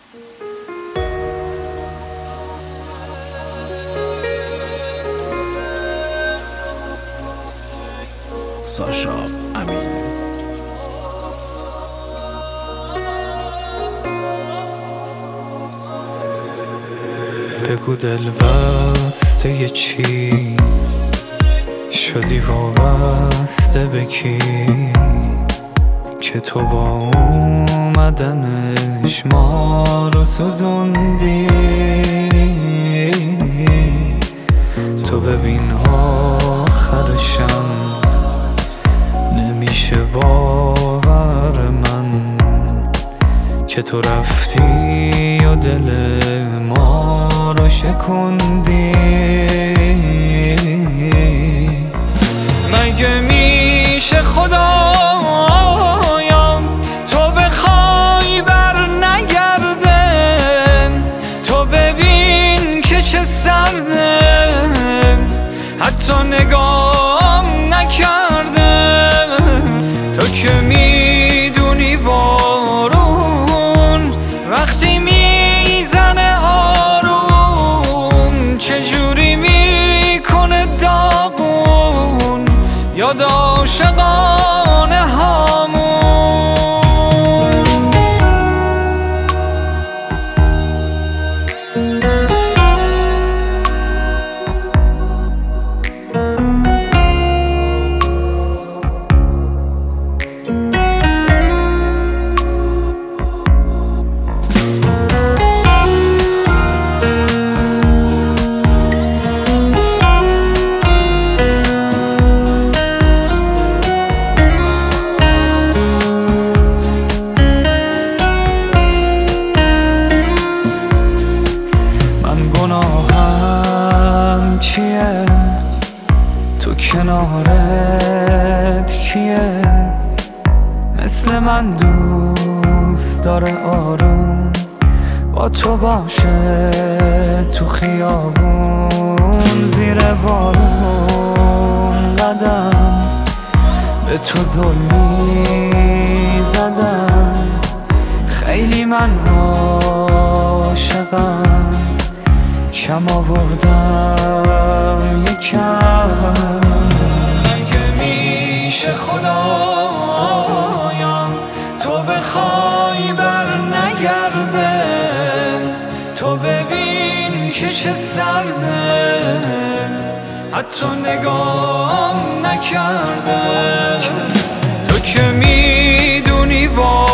ساشا امین. بگو دل بسته چی شدی وابسته به کی که تو با اومدنش ما رو سوزوندی. تو ببین آخرشم نمیشه باور من که تو رفتی و دل ما رو شکوندی. مگه میشه خدایا تو بخوای بر نگرده؟ تو ببین که چه سرده حتی نگام نکرده. تو که میدونی بارون وقتی میزنه آروم چجوری میکنه داغون یاد عاشقانه هامون. گناهم چیه؟ تو کنارت کیه؟ مثل من دوست داره آروم با تو باشه تو خیابون زیر بارون قدم به تو ظلمی زدم. خیلی من عاشقم کم آوردم یکم. مگه میشه خدایا تو بخوای بر نگرده؟ تو ببین که چه سرده حتی نگام نکرده. تو که میدونی با